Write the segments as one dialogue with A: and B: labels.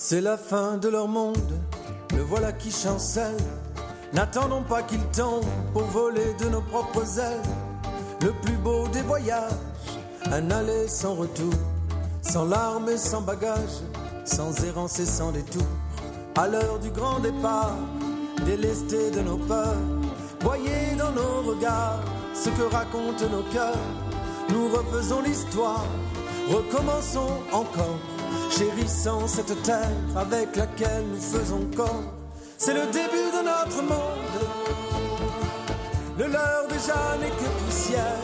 A: C'est la fin de leur monde, le voilà qui chancelle. N'attendons pas qu'il tombe pour voler de nos propres ailes. Le plus beau des voyages, un aller sans retour, sans larmes et sans bagages, sans errance et sans détour. À l'heure du grand départ, délestés de nos peurs, voyez dans nos regards ce que racontent nos cœurs. Nous refaisons l'histoire, recommençons encore, chérissant cette terre avec laquelle nous faisons corps. C'est le début de notre monde, le leur déjà n'est que poussière.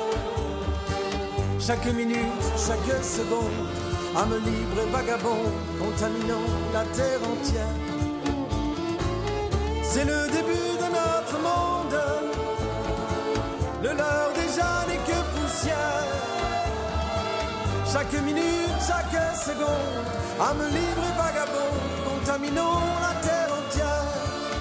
A: Chaque minute, chaque seconde, âme libre et vagabonde, contaminant la terre entière. C'est le début de notre monde, le leur déjà n'est que poussière. Chaque minute, chaque seconde, âme libre et vagabonde, contaminons la terre entière.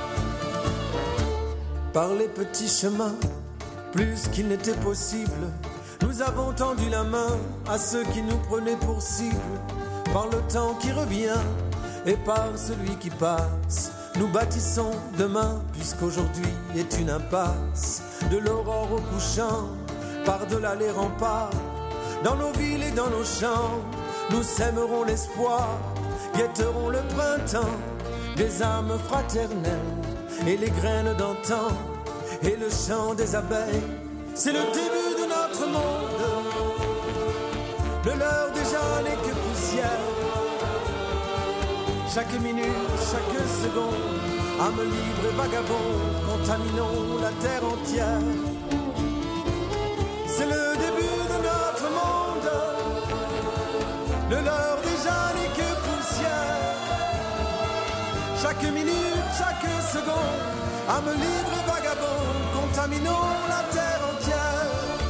A: Par les petits chemins, plus qu'il n'était possible, nous avons tendu la main à ceux qui nous prenaient pour cible. Par le temps qui revient et par celui qui passe, nous bâtissons demain, puisqu'aujourd'hui est une impasse. De l'aurore au couchant, par-delà les remparts, dans nos villes et dans nos champs, nous sèmerons l'espoir, guetterons le printemps, des âmes fraternelles et les graines d'antan et le chant des abeilles. C'est le début de notre monde, le leur déjà n'est que poussière. Chaque minute, chaque seconde, âme libre et vagabonde, contaminons la terre entière. C'est le début de notre monde, le leur déjà n'est que poussière. Chaque minute, chaque seconde, âme libre et vagabonde, contaminons la terre entière.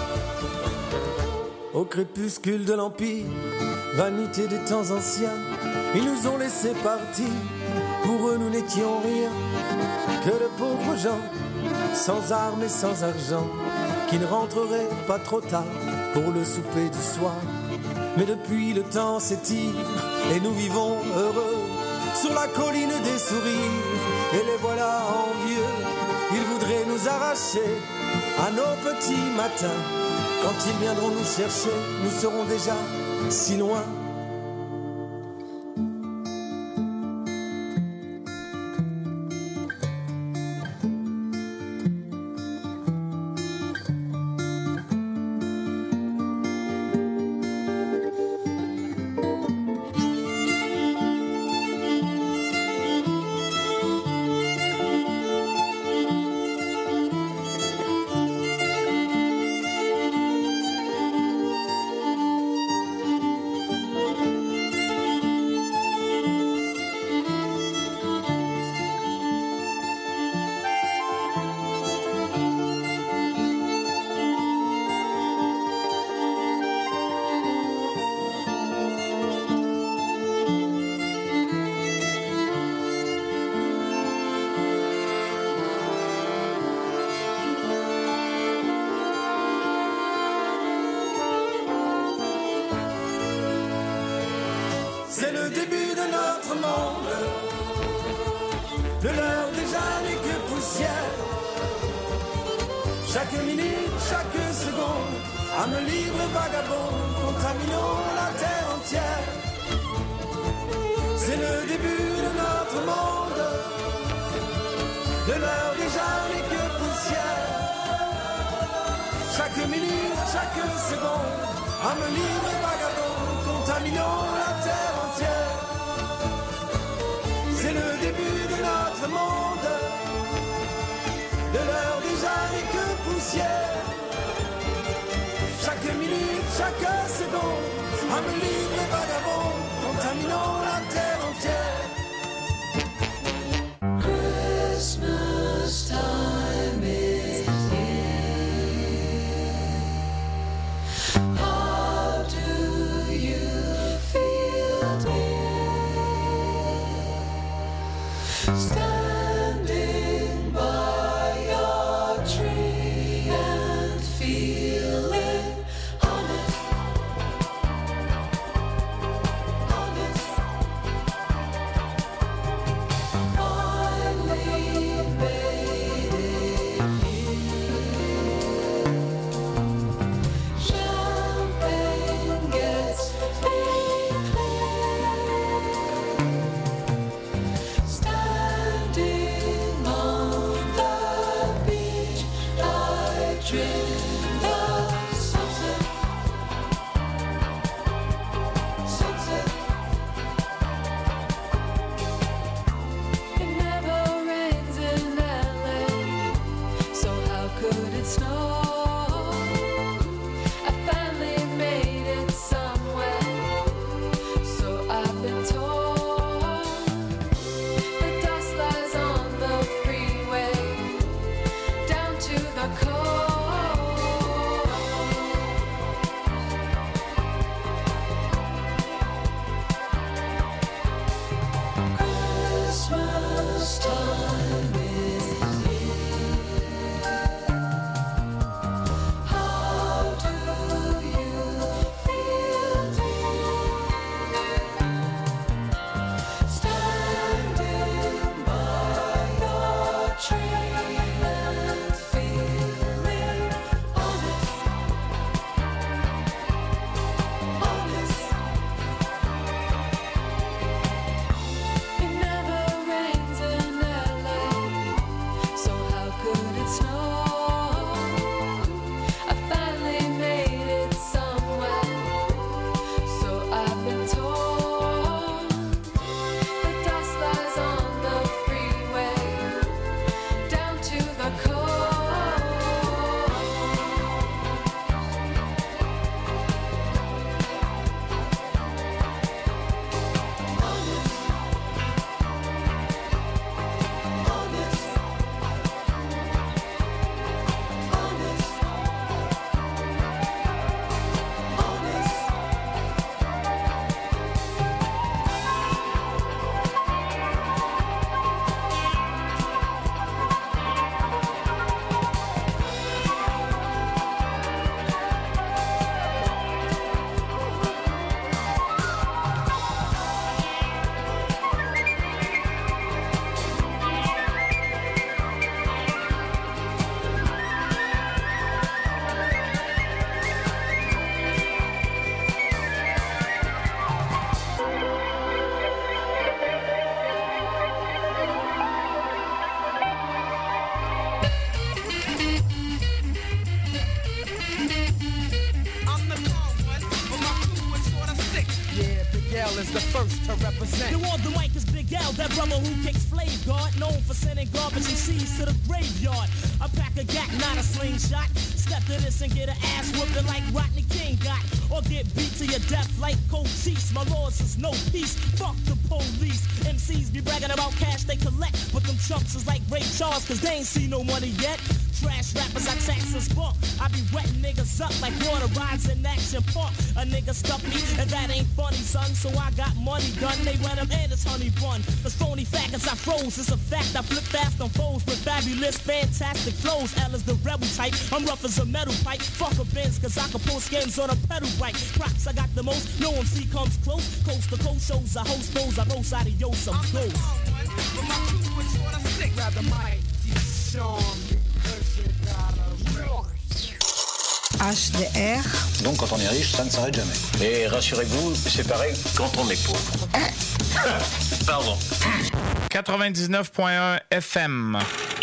A: Au crépuscule de l'Empire, vanité des temps anciens, ils nous ont laissé partir, pour eux nous n'étions rien, que de pauvres gens, sans armes et sans argent, qui ne rentreraient pas trop tard pour le souper du soir. Mais depuis le temps s'étire, et nous vivons heureux, sur la colline des sourires, et les voilà envieux. Ils voudraient nous arracher à nos petits matins. Quand ils viendront nous chercher, nous serons déjà si loin. C'est le début de notre monde, le leur déjà n'est que poussière. Chaque minute, chaque seconde, âme libre et vagabonde, contaminons la terre entière. C'est le début de notre monde, le leur déjà n'est que poussière. Chaque minute, chaque seconde, âme libre et vagabonde, contaminons la terre entière. C'est le début de notre monde, de l'heure déjà n'est que poussière. Chaque minute, chaque seconde, âme libre et vagabonde, contaminons la terre entière.
B: Christmas time is here. How do you feel, dear? Standing by your tree and feeling honest. Champagne gets me clear. Standing on the beach, I drink the sunset. Sunset. It never rains in LA, so how could it snow? I finally made it somewhere, so I've been told. The dust lies on the freeway, down to the coast. Christmas time is here. How do you feel, dear? Standing by your tree and feeling honest, honest. It never rains in LA, so how could it snow? I finally made it somewhere, so I've been told. The dust lies on the freeway, down to the coast.
C: I'm the wrong one, but my crew is sorta sick.
D: Yeah, Big L is the first to represent.
E: You on the mic is Big L, that brother who kicks Flave Guard, known for sending garbage and seeds to the graveyard. I pack a gat, not a slingshot. Step to this and get an ass whooping like Rodney King got. Or get beat to your death like Cochise. My laws is no peace, fuck the police. MCs be bragging about cash they collect, but them chumps is like Ray Charles, cause they ain't see no money yet. Trash rappers, I tax and spunk. I be wetting niggas up like water rides in Action Park. A nigga stuck me, and that ain't funny, son. So I got money done. They wet him and it's honey bun. The phony faggots I froze. It's a fact I flip fast on foes with fabulous, fantastic flows. L is the rebel type. I'm rough as a metal pipe. Fuck a Benz, cause I can pull skins on a pedal bike. Props, I got the most. No MC comes close. Coast to coast shows. I host those. I roast out of yo some
C: I'm the
E: ghosts.
C: wrong one, but my crew is sorta sick.
D: Grab the mic, show 'em, 'cause you gotta roll.
F: HDR.
G: Donc quand on est riche, ça ne s'arrête jamais. Et rassurez-vous, c'est pareil quand on est pauvre. Pardon.
H: 99.1 FM.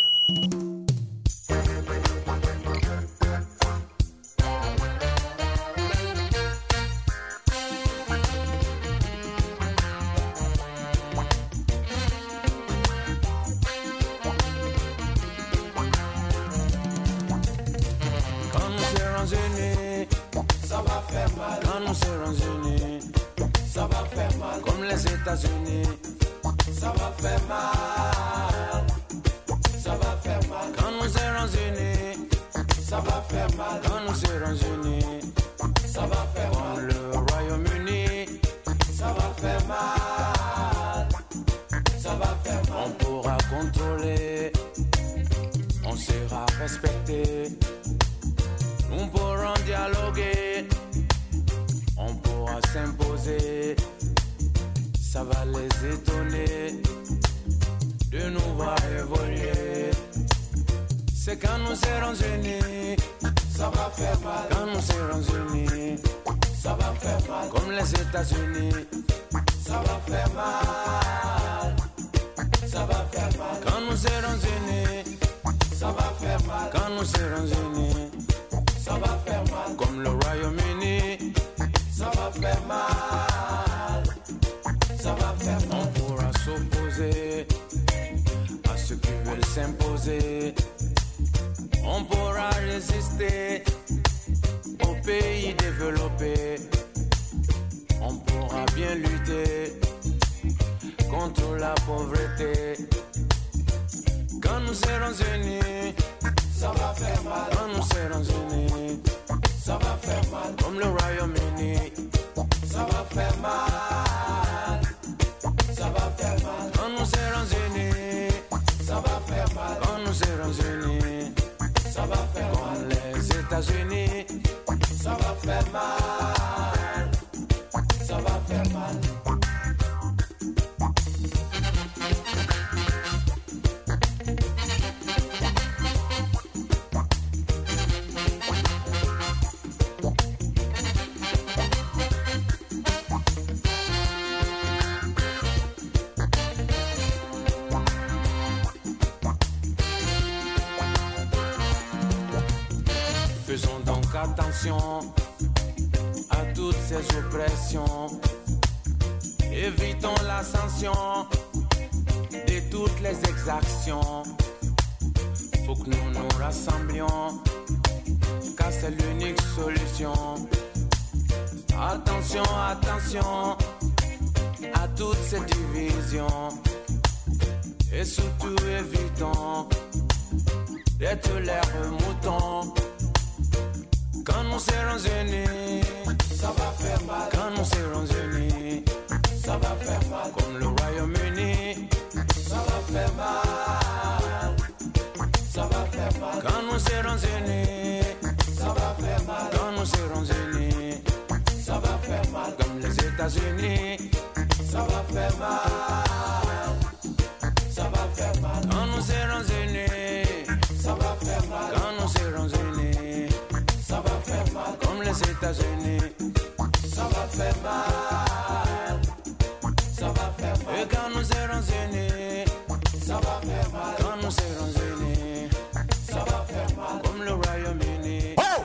A: Quand nous serons unis, ça va faire mal. Quand nous serons unis, ça va faire mal. Comme les États-Unis, ça va faire mal. Ça va faire mal. Quand nous serons unis, ça va faire mal. Quand nous serons unis, ça va faire mal. Comme le Royaume-Uni, ça va faire mal. Ça va faire mal. On pourra contrôler, on sera respecté. Nous pourrons dialoguer, on pourra s'imposer. Ça va les étonner de nous voir évoluer. C'est quand nous serons unis, ça va faire mal. Quand nous serons unis, ça va faire mal. Comme les États-Unis, ça va faire mal. Ça va faire mal. Quand nous serons unis, ça va faire mal. Quand nous serons unis, ça va faire mal. Comme le Royaume-Uni, ça va faire mal. Ça va faire mal. On pourra s'opposer à ceux qui veulent s'imposer. On pourra résister aux pays développés. On pourra bien lutter contre la pauvreté. Quand nous serons unis, ça va faire mal. Quand nous serons unis, ça va faire mal. Comme le Royaume-Uni, ça va faire mal. Ça va faire mal. Quand nous serons unis, ça va faire mal. Quand nous serons unis, ça va faire mal. Comme les États-Unis, ça va faire mal. Ça va faire mal. Faisons donc attention à toutes ces oppressions. Évitons la sanction de toutes les exactions. Faut que nous nous rassemblions, car c'est l'unique solution. Attention, attention à toutes ces divisions. Et surtout évitons d'être l'air mouton. Quand nous serons unis, ça va faire mal. Quand nous serons unis, ça va faire mal. Comme le Royaume-Uni, ça va faire mal. Ça va faire mal. Quand nous serons unis, ça va faire mal. Quand nous serons unis, ça va faire mal. Comme les États-Unis, ça va faire mal. Ça va faire mal. Quand nous serons unis, ça va faire mal. Quand nous serons unis, ça va faire mal. Comme les États-Unis, ça va faire mal. Ça va faire mal. Et quand nous serons unis, ça va faire mal. Quand nous serons unis, ça va faire mal. Comme le Royaume-Uni. Oh!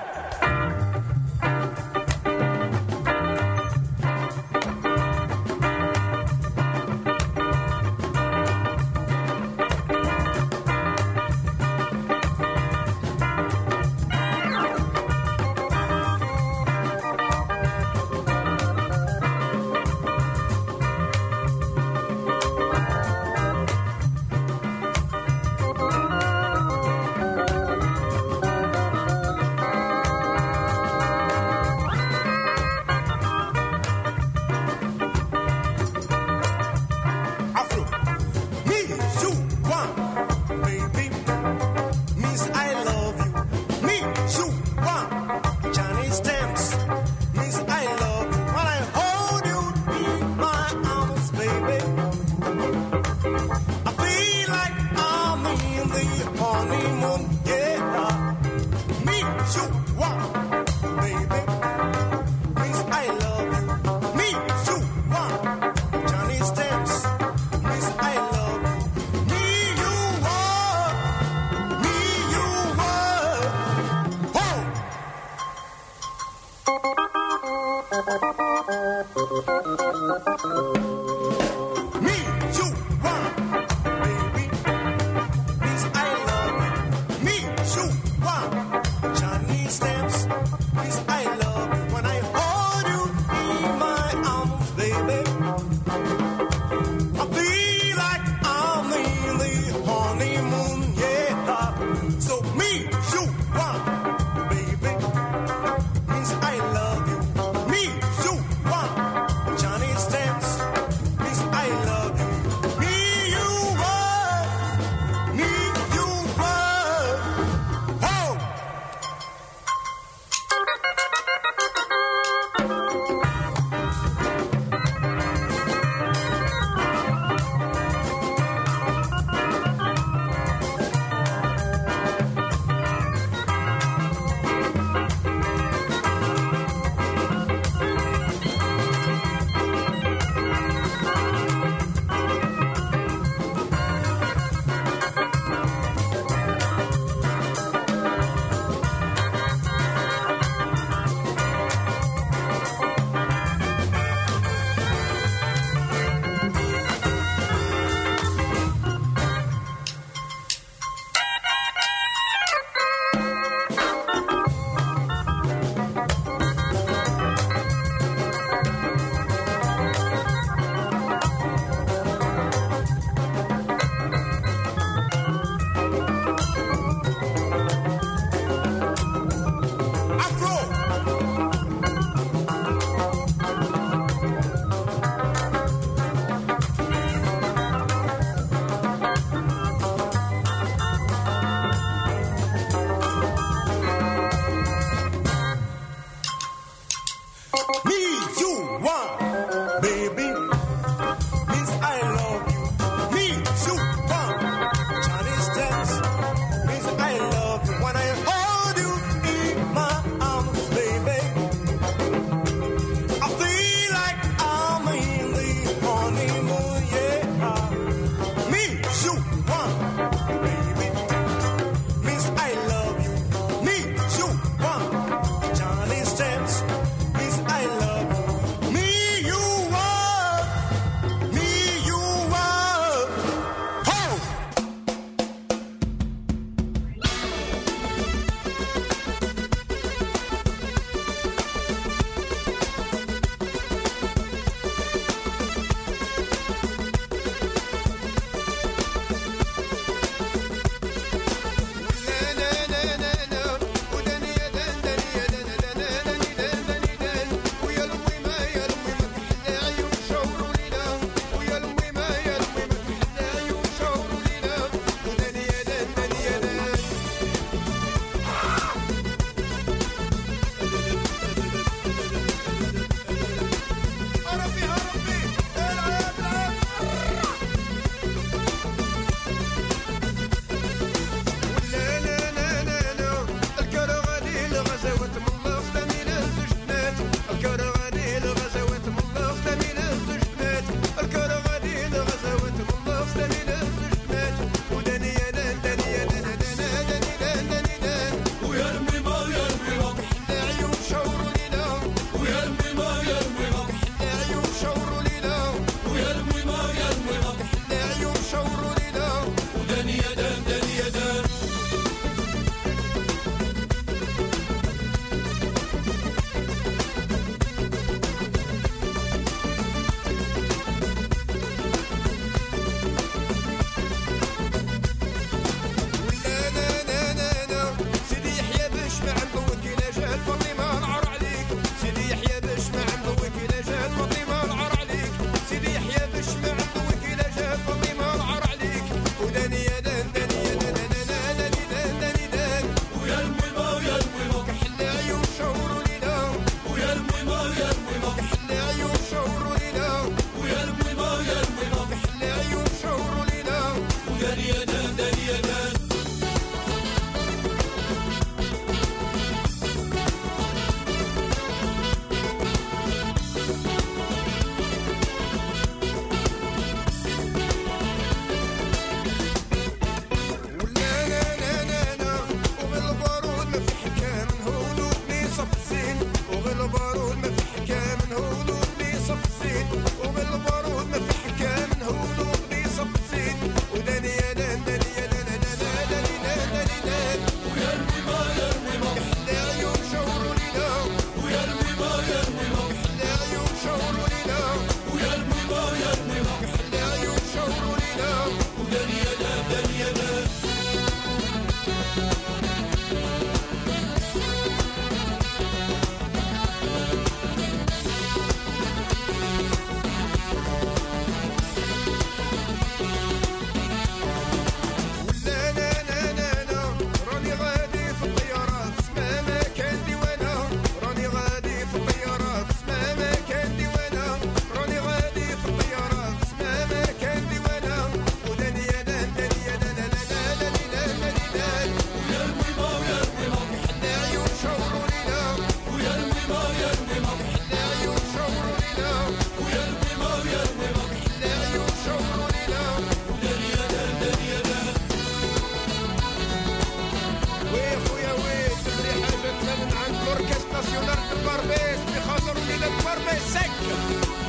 D: التربيس بيخاطروني للتربيس سكة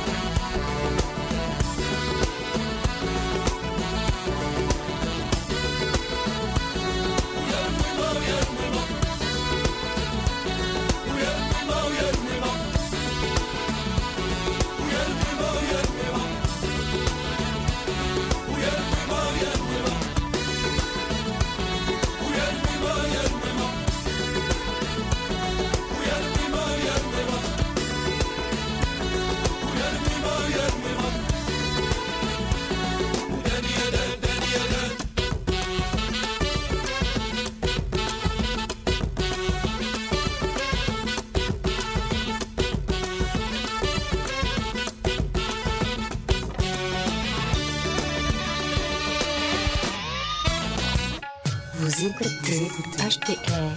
F: Vous écoutez HTR.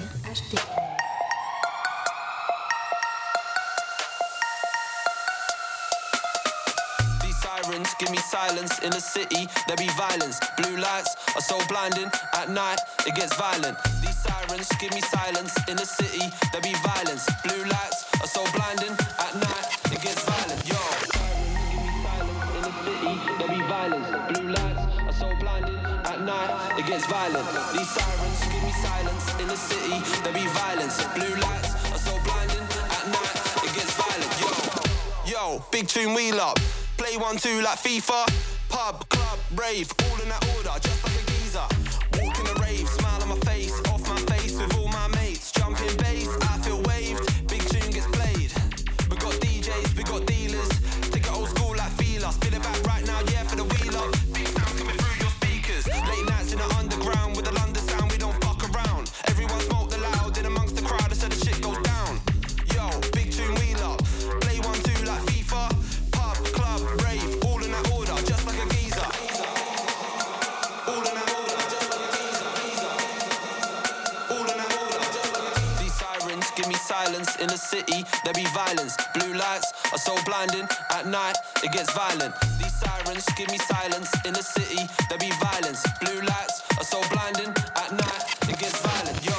H: These sirens give me silence in the city. There be violence. Blue lights are so blinding. At night it gets violent. These sirens give me silence in the city. There be violence. Blue lights are so blinding. At night it gets violent. Yo. There be violence. Blue lights are so blinding. At night it gets violent. These sirens give me silence in the city. There be violence. Blue lights are so blinding. At night it gets violent. Yo, big tune wheel up. Play 1-2 like FIFA. Pub, club, rave, all in that order, just like a geezer. Walk in the rave, smile on my face, off my face with all my mates. Jumping bass, I feel waved. Big tune gets played. We got DJs, we got dealers. Take it old school like Fila. Spin it back right now, yeah, for the wheel up. Big sound coming through your speakers. Late nights in the underground with the London sound, we don't fuck around. Everyone smoke the loud in amongst the crowd, so the shit goes down. Yo, big tune wheel up. Play 1-2 like FIFA. Pub, club, rave, all in that order, just like a geezer. All in that order, just like a geezer. All in that order, just like a geezer. These sirens give me silence in the city. There be violence. Blue lights are so blinding. At night it gets violent. These sirens give me silence in the city. There be violence. Blue lights are so blinding. At night it gets violent. Yo.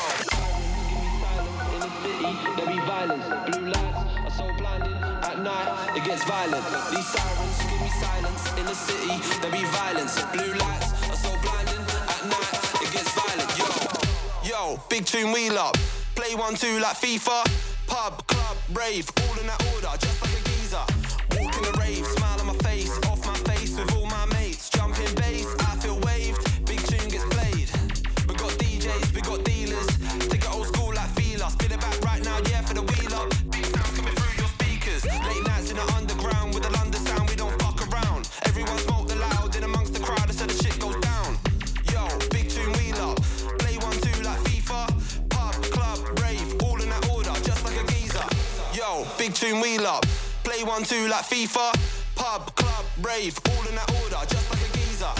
H: There be violence. Blue lights are so blinding. At night it gets violent. These sirens give me silence in the city. There be violence. Blue lights are so blinding. At night it gets violent. Yo, big tune wheel up. Play 1-2 like FIFA. Pub, club, rave, all in that order, just like a geezer. Walk in the rave, smile on my face, off my face with all my mates. Jumping bass, I feel waved. Big tune gets played. We got DJs, we got dealers. Take it old school like Fila. Spin it back right now, yeah, for the wheel up. Big sound coming through your speakers. Late nights in the underground with the London sound, we don't fuck around. Everyone smoke the loud in amongst the crowd, so the shit goes down. Yo, big tune wheel up. Play 1-2 like FIFA. Pub, club, rave, all in that order, just like a geezer. Yo, big tune wheel up. Play 1-2 like FIFA. Pub, club, rave, all in that order, just like a geezer.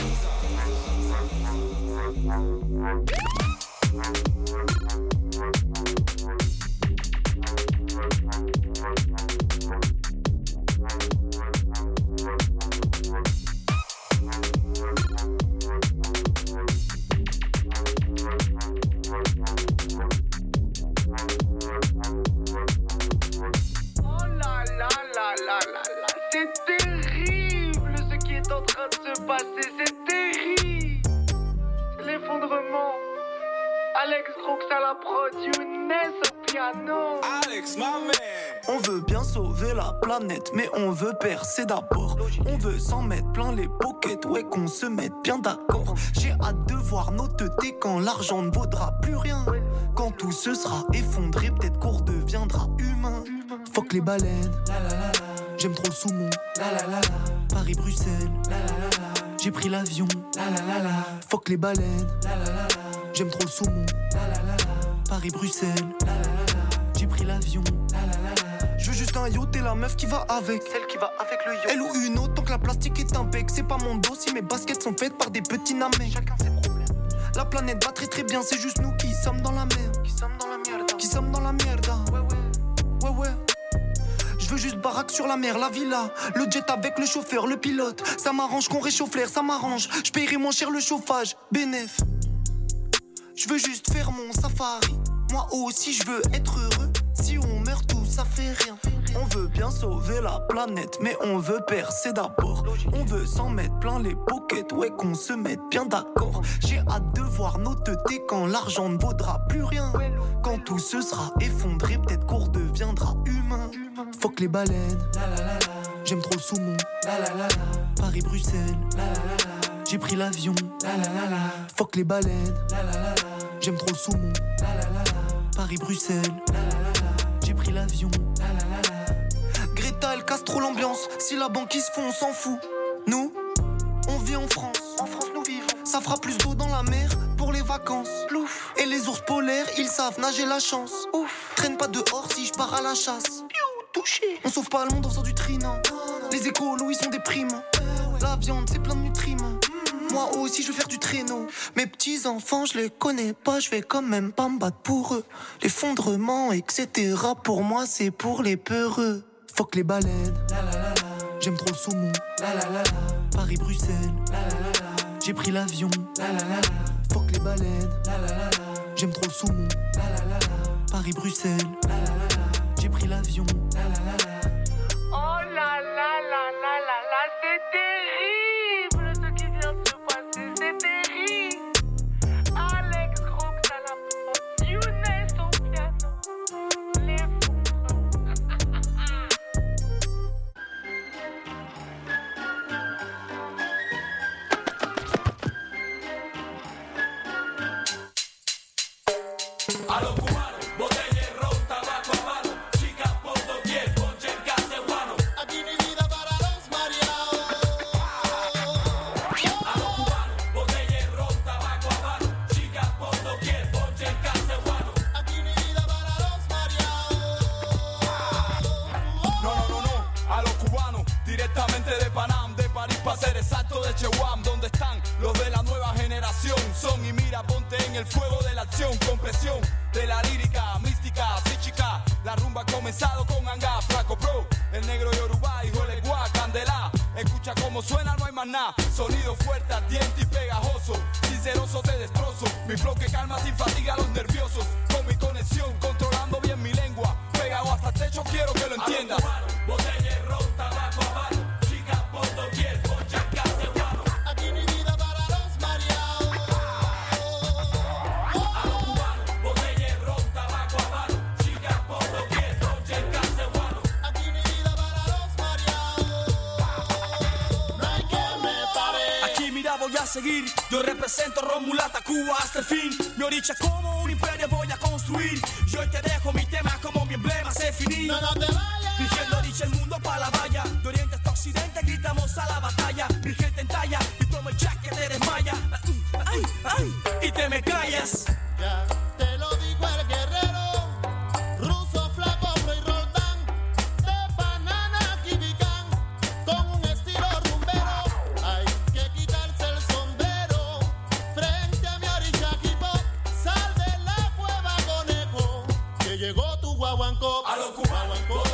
D: Oh là là là là là là, c'est terrible ce qui est en train de se passer, c'est terrible. C'est l'effondrement. Alex Crooks à la prod, Younes au piano.
C: Alex, my man.
I: On veut bien sauver la planète, mais on veut percer d'abord. On veut s'en mettre plein les pockets, ouais, qu'on se mette bien d'accord. J'ai hâte de voir nos teutés quand l'argent ne vaudra plus rien. Quand tout se sera effondré, peut-être qu'on redeviendra humain. Fuck les baleines, j'aime trop le saumon. Paris-Bruxelles, j'ai pris l'avion. Fuck les baleines, j'aime trop le saumon. Paris-Bruxelles, j'ai pris l'avion. Je veux juste un yacht et la meuf qui va avec. Celle qui va avec le yacht. Elle ou une autre, tant que la plastique est un bec. C'est pas mon dos si mes baskets sont faites par des petits namés. Chacun ses problèmes. La planète va très très bien, c'est juste nous qui sommes dans la merde. Qui sommes dans la merde. Qui sommes dans la merde. Ouais. Je veux juste baraque sur la mer, la villa. Le jet avec le chauffeur, le pilote. Ça m'arrange qu'on réchauffe l'air, ça m'arrange. Je paierai moins cher le chauffage, bénéf. Je veux juste faire mon safari. Moi aussi je veux être heureux. Si on meurt tous ça fait rien. On veut bien sauver la planète, mais on veut percer d'abord. On veut s'en mettre plein les pockets, ouais qu'on se mette bien d'accord. J'ai hâte de voir nos teutés quand l'argent ne vaudra plus rien. Quand tout se sera effondré, peut-être qu'on redeviendra humain. Fuck les baleines, j'aime trop le saumon. Paris-Bruxelles, j'ai pris l'avion. Fuck les baleines, j'aime trop le saumon. Paris-Bruxelles, j'ai pris l'avion. Greta elle casse trop l'ambiance. Si la banquise fond on s'en fout. Nous, on vit en France. En France nous vivons. Ça fera plus d'eau dans la mer pour les vacances. Plouf. Et les ours polaires ils savent nager la chance. Ouf. Traîne pas dehors si je pars à la chasse. Piou, touché. On sauve pas le monde en faisant du trinant. Les écolos ils sont déprimants. La viande c'est plein de nutriments. Moi aussi je veux faire du traîneau. Mes petits enfants je les connais pas. Je vais quand même pas me battre pour eux. L'effondrement etc. Pour moi c'est pour les peureux. Fuck les baleines, j'aime trop le saumon. Paris-Bruxelles, j'ai pris l'avion. Fuck les baleines, j'aime trop le saumon. Paris-Bruxelles, j'ai pris l'avion.
D: Oh là là là là là là, c'est terrible ce qui vient de se passer, c'est terrible. Alex Rox à la prod, Younes au piano, les fous.
H: A los cubanos, botella y ron, tabaco a mano, chicas por doquier, ponche en cacebuano.
C: Aquí mi vida para los mareados.
H: A los cubanos, botella y ron, tabaco a mano, chicas por doquier, ponche en cacebuano.
C: Aquí mi vida para los mareados.
H: No, a los cubanos, directamente de Panam, de París para ser exacto de Chewam, donde están los de la nueva generación. Son y mira, ponte en el fuego de la acción, con presión de la lírica, mística, psíquica. La rumba ha comenzado con Anga, Flaco Pro, el negro Yoruba, hijo de Guá, Candela. Escucha cómo suena, no hay más nada. Sonido fuerte, ardiente y pegajoso. Sinceroso te destrozo. Mi flow que calma sin fatiga a los nerviosos. Con mi conexión, controlando bien mi lengua. Pegado hasta el techo, quiero que lo entiendas. Botella y ron, tabaco a mano, chicas por doquier, ponche en cacebuano.
C: Aquí mi vida para los mareados.
H: A los cubanos, botella y ron, tabaco a mano, chicas por doquier, ponche en cacebuano.
C: Aquí mi vida para los mareados. No hay que me pare.
E: Aquí mira voy a seguir, yo represento Romulata, Cuba hasta el fin. Mi oricha como un imperio voy a construir. Yo hoy te dejo mi tema como mi emblema se finí.
C: No te vayas.
E: Dirigiendo dicha el mundo pa' la valla. De oriente hasta occidente gritamos a la batalla. Mi gente en talla y tomo el jack que te desmaya. Ay, ay, y te me callas.
C: Ya te lo digo el guerrero. Ruso, Flaco, Pro y Roldán. De banana, Kibicán. Con un estilo rumbero. Hay que quitarse el sombrero. Frente a mi oricha equipo. Sal de la cueva, conejo. Que llegó tu guaguancó.
H: A los cubanos,